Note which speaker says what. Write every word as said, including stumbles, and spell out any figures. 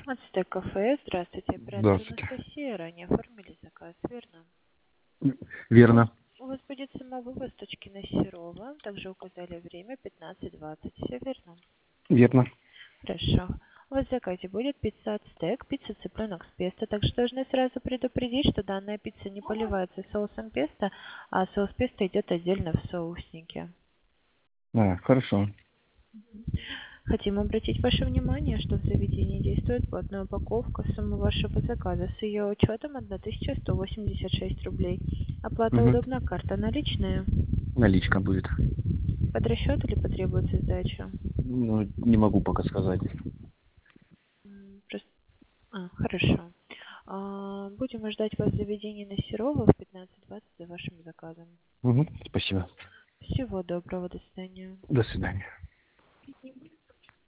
Speaker 1: Ацтек кафе. Здравствуйте, оператор
Speaker 2: Здравствуйте.
Speaker 1: Анастасия. Ранее оформили заказ, верно?
Speaker 2: Верно.
Speaker 1: У вас будет самовывоз с точки на Серова. Также указали время пятнадцать двадцать. Все верно?
Speaker 2: Верно.
Speaker 1: Хорошо. У вас в заказе будет пицца Ацтек, пицца цыпленок с песто. Также должны сразу предупредить, что данная пицца не поливается соусом песто, а соус песто идет отдельно в соуснике.
Speaker 2: А, хорошо.
Speaker 1: Хотим обратить ваше внимание, что в заведении действует платная упаковка. Сумма вашего заказа с ее учетом тысяча сто восемьдесят шесть рублей. Оплата
Speaker 2: Угу.
Speaker 1: удобна, карта наличная.
Speaker 2: Наличка будет.
Speaker 1: Под расчет или потребуется сдача?
Speaker 2: Ну, не могу пока сказать.
Speaker 1: М, Просто... А, хорошо. А, будем ждать вас в заведении на Серова в пятнадцать двадцать за вашим заказом.
Speaker 2: Угу. Спасибо.
Speaker 1: Всего доброго, до свидания.
Speaker 2: До свидания.